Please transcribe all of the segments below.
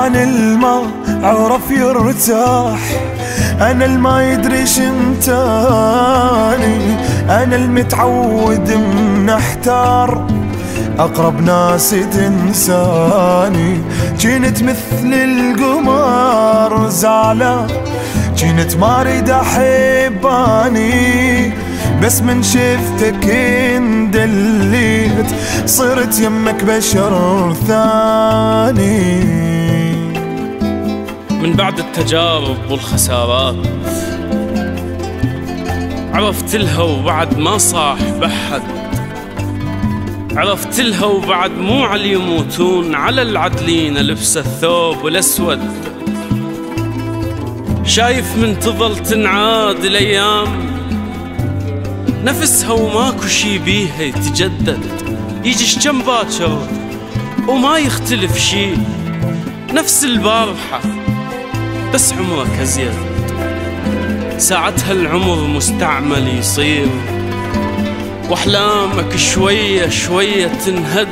أنا الما عرف يرتاح، أنا الما يدري شنتاني، أنا المتعود من احتار أقرب ناس تنساني. جنت مثل القمر زعلان، جنت ما اريد احباني، بس من شفتك اندليت صرت يمك بشر ثاني. من بعد التجارب والخسارات عرفت لها وبعد ما صاح بحد، عرفت لها وبعد مو على يموتون، على العدلين لبس الثوب الأسود. شايف من تظل تنعاد الأيام نفسها وماكو شي بيها يتجدد، يجيش كم باكر وما يختلف شي، نفس البارحة بس عمرك أزيد. ساعتها العمر مستعمل يصير واحلامك شوية شوية تنهد،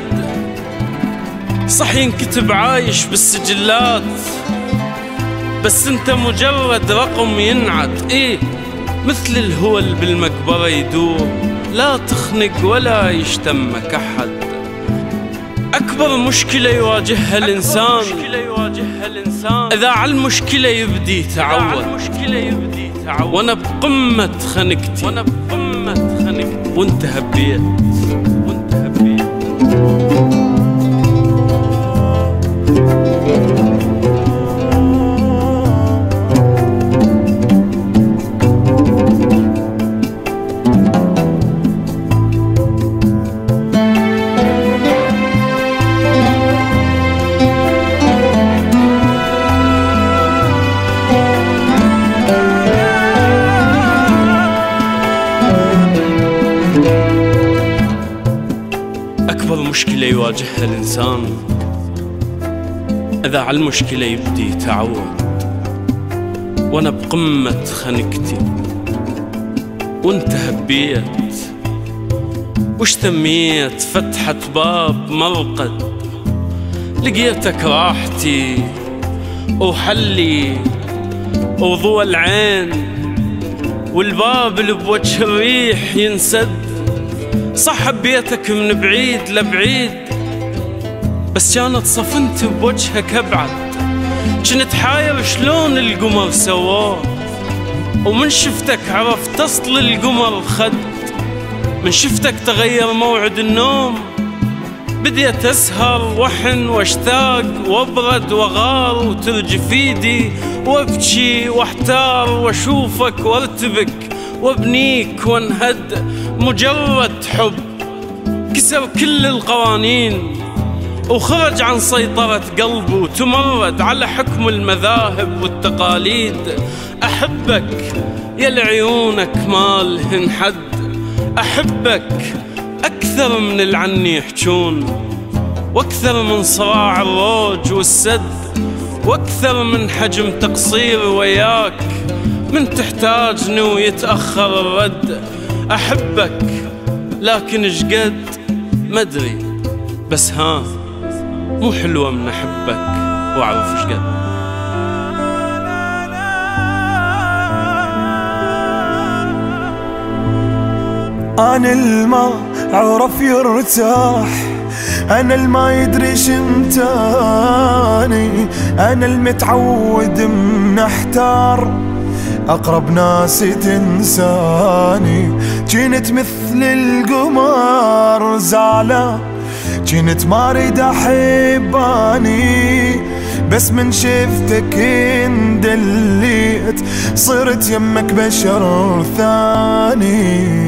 صح ينكتب عايش بالسجلات بس انت مجرد رقم ينعد. ايه مثل الهول بالمقبرة يدور، لا تخنق ولا يشتمك احد. اكبر مشكلة يواجهها الانسان اذا على المشكلة يبدي يتعود. وانا بقمة خنقتي وانت هبيت. أكبر مشكلة يواجهها الإنسان إذا على المشكلة يبدي يتعود. وأنا بقمة خنقتي وأنت هبيت، وش تميت فتحة باب مرقد، لقيتك راحتي وحلي وضوى العين، والباب اللي بوجه الريح ينسد. صح بيتك من بعيد لبعيد بس كانت صفنت بوجهك أبعد. كنت حاير شلون القمر سواه، ومن شفتك عرفت أصل القمر خد. من شفتك تغير موعد النوم، بديت أسهر وحن واشتاق وابرد وغار، وترجف ايدي وابكي واحتار، واشوفك وارتبك وابنيك وانهد. مجرد حب كسر كل القوانين وخرج عن سيطرة قلبه، وتمرد على حكم المذاهب والتقاليد. أحبك يا لعيونك مالهن حد، أحبك أكثر من العني يحجون، وأكثر من صراع الروج والسد، وأكثر من حجم تقصير وياك من تحتاجني ويتأخر الرد. أحبك لكن شقد مدري، بس ها مو حلوة من أحبك وأعرف شقد. أنا الما عرف يرتاح، أنا الما يدري شنتاني، أنا المتعود من احتار أقرب ناس تنساني. جنت مثل القمر زعلان، جنت ما اريد احباني، بس من شفتك اندليت صرت يمك بشر ثاني.